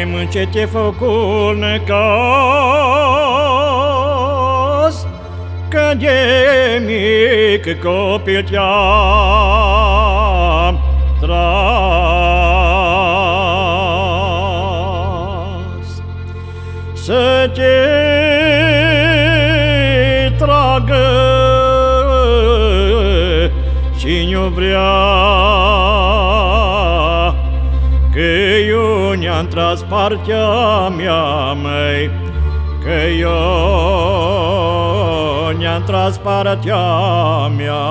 ce te-ai făcut necaz, că de mic copil te-am tras. Să te tragă cine-o vrea, că eu ne-am tras partea mea, măi, că eu ne-am tras partea mea.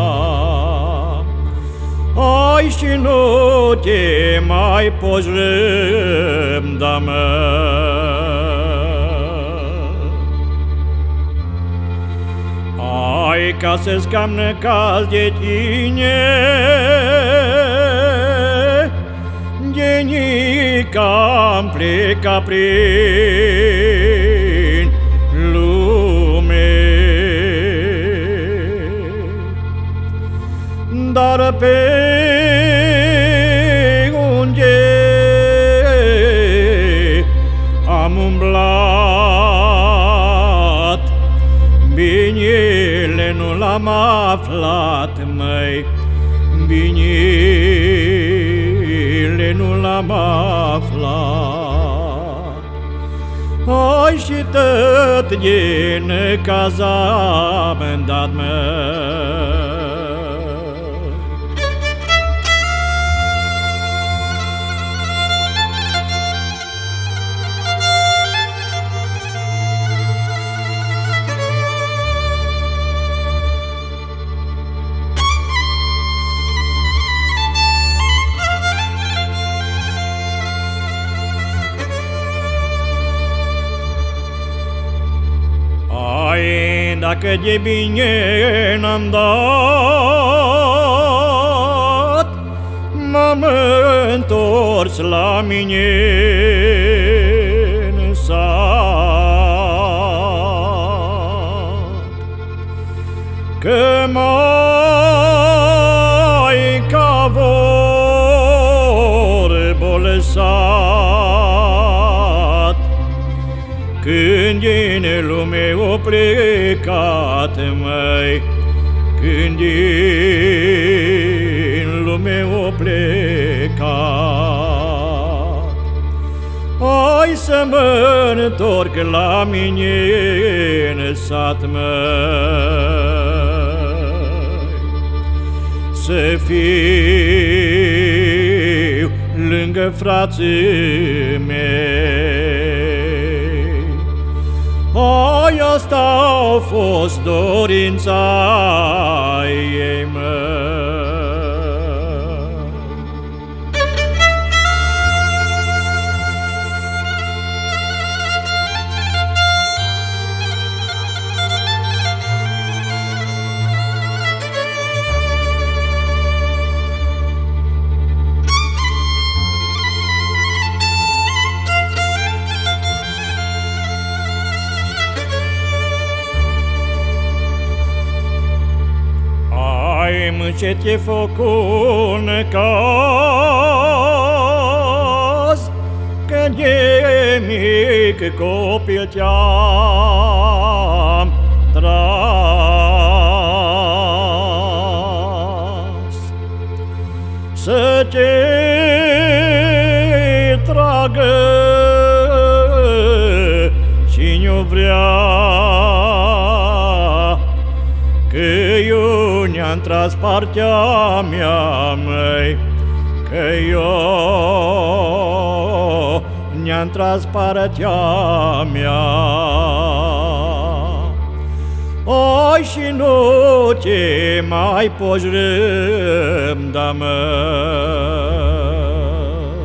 Ai și nu te mai poți râmda, măi. Ai ca să scam necaz de tine, de nici-am plecat prin lume, dar pe unde am umblat, binele nu l-am aflat, măi, binele nu l-am aflat. Ai și tot de necaz am dat, măi. Dacă de bine n-am dat, m-am întors la mine în sat, că mai ca vorbă lăsat, când din lume o plecat, măi, când din lume o plecat. Hai să mă întorc la mine în sat, măi, să fiu lângă frații mei. Ai, asta a fost dorința ei, măi. Ce te-ai făcut necaz, că de mic copil te-am tras. Să te tragă cine-o vrea, că eu ne-am tras partea mea, măi, că eu ne-am tras partea mea. Ai și nu te mai poți râmda, măi.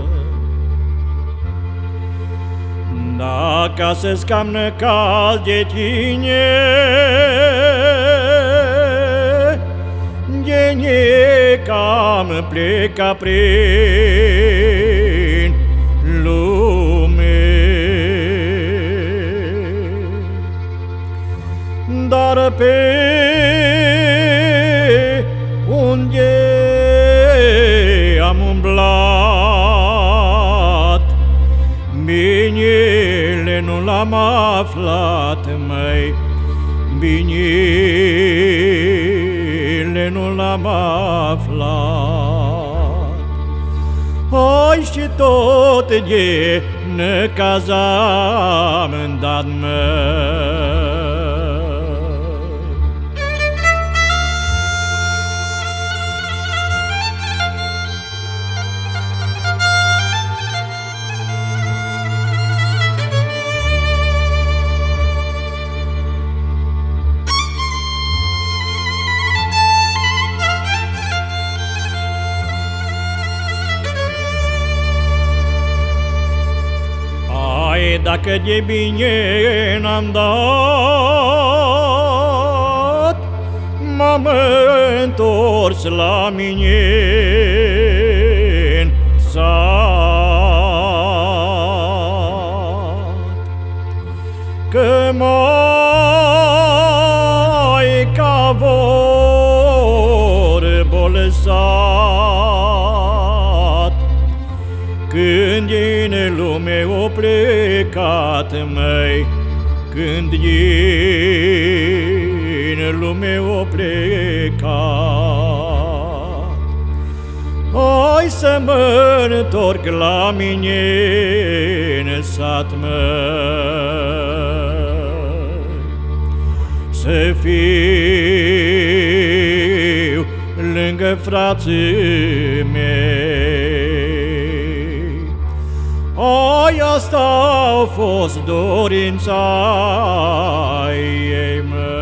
Dacă să scam necaz de tine, de nici-am plecat prin lume, dar pe unde am umblat, binele nu l-am aflat, măi, binele nu l-am aflat. Hai și tot de necaz am dat, măi. Dacă de bine n-am dat, m-am întors la mine în sat, că Maica vorbă lăsat, când din lume o plecat, măi, când din lume o plecat. Hai să mă întorc la mine în sat, măi, să fiu lângă frații mei. Ai, asta a fost dorința ei, măi.